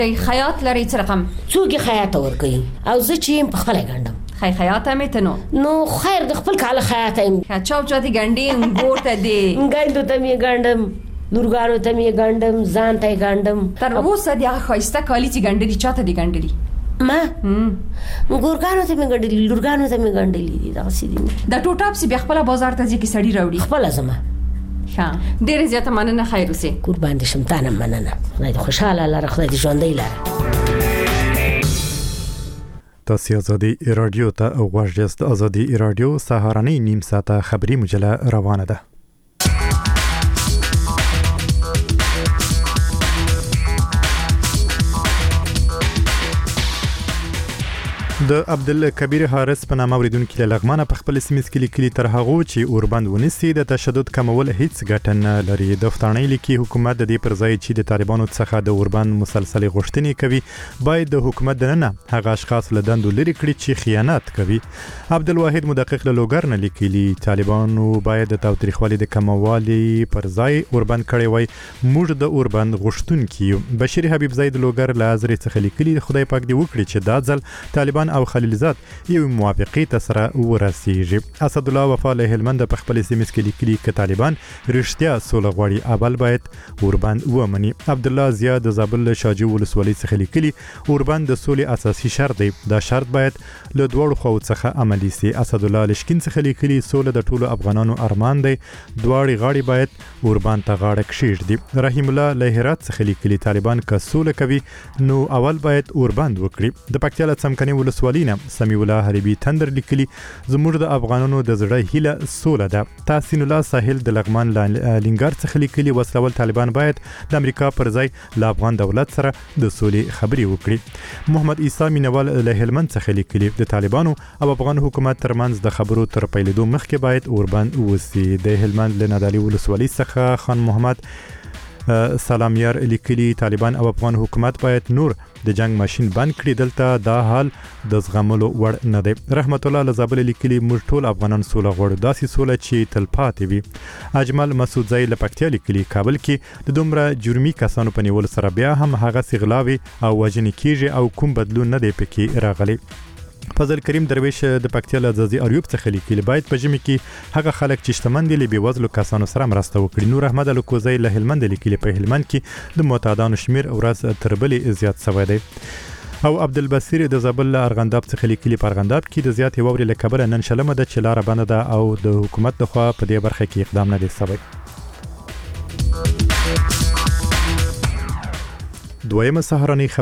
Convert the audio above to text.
خیاط لري څه رقم؟ څوک خیاط ورکوي او زه چې په خپل ګندم. خیاط هم ته نو خیر د خپل کال خیاط هم. چاپ چاتی ګنډي ګورته دی. ګندو ته می ګندم، لورګانو ته می ګندم، ځان ته ګندم. تر اوسه دی هغه خایسته کالی چې ګنډلي چاته دی ګنډلي؟ ما ګورګانو ته می ګنډلي، لورګانو ته می ګنډلي. دا سیدی د ټوټاپ سی بیا خپل بازار ته ځي کی سړی راوړي. خپل زما. ښه ډېر زیاته مننه. خیر اوسه. قربان دې شم. تانه مننه. خدای دې خوشاله لاره، خدای دې ژوندۍ لاره. تاسو ازادي رادیو ته غوږ یاست. ازادي رادیو سهارنۍ نیم ساعته خبری مجله روانه ده. د عبدالکبیر حارث په نامه اوریدونکو له لغمانه په خپل سیمه کې لیکلي تر هغه چې اوربند ونیسي د تشدد کمول هیڅ ګټه نه لري. د افغاني لیکي حکومت د دې پر ځای چې د طالبانو څخه د اوربند مسلسل غوښتنې کوي باید د حکومت نه هغه اشخاص له دندو لري کړي چې خیانت کوي. عبدالواحد مدقق له لوګر نه لیکلي طالبانو باید د تاوتریخوالي د کموالي پر ځای اوربند کړي وای. موږ د اوربند غوښتونکو یو. بشیر حبیب زید لوګر له ازری څخه لیکلي خدای پاک دې وکړي چې دا ځل طالبان او خلیلزاد یو موافقه ته سره ورسیږي. اسد الله وفا له هلمند په خپل سیمه کې لیکلي ک طالبان رښتیا سوله غواړي اول باید اوربند ومني. عبد الله زیاد د زابل شاجو ولسوالۍ څخه لیکلي اوربند د سولې اساسي شرط دی. دا شرط باید له دوړو خو څخه عملي سي. اسد الله لشکین څخه لیکلي سوله د ټولو افغانانو ارمان دی. دواړي غاړي باید اوربند ته غاړه کښیږدي. رحیم الله له هرات څخه لیکلي طالبان که سوله کوي نو اول باید اوربند وکړي. د پکتیا څمکني ولسوالینا سمیع الله حریبی تندر لیکلي زموږ د افغانانو د زړه هیله سوله ده. تحسین الله ساحل د لغمان لینګار څخه لیکلي وسلوال طالبان باید د امریکا پر ځای له افغان دولت سره د سولې خبري وکړي. محمد عیسی مینوال له هلمند څخه لیکلي د طالبانو او افغان حکومت ترمنځ د خبرو تر پیلېدو مخکې باید اوربند وسی. د هلمند له نادالي ولسوالۍ څخه خان محمد سلامیار لیکلي طالبان او افغان حکومت باید نور د جنگ ماشين بند کړي. دلته دا حال د زغملو وړ نه دی. رحمت الله لزابل لیکلي موږ ټول افغانان سوله غواړو، داسې سوله چې تل پاتې وي. اجمل مسعود زئی لپکتیا لیکلي کابل کې د دومره جرمي کسانو په نیول سره بیا هم هغه سغلاوي او وجنې کیږي او کوم بدلون نه دی پکې راغلی. فضل کریم درویش د پکتیا لزازي اریوب څخه لیکلي باید په جمی کې هغه خلک چې شتمن دي له بیوزلو کسانو سره مرسته وکړي. نور احمد الکوزی له هلمند لیکلي په هلمند کې د معتادانو شمیر ورځ تر بلې زیات شوی دی. او عبدالبصیر د زابل ارغنداب څخه لیکلي په ارغنداب کې د زیات ووري له کبره نن شلمه د چلاره بنده ده او د حکومت لخوا په دې برخه کې اقدام نه دی شوی. دویمه سهارنۍ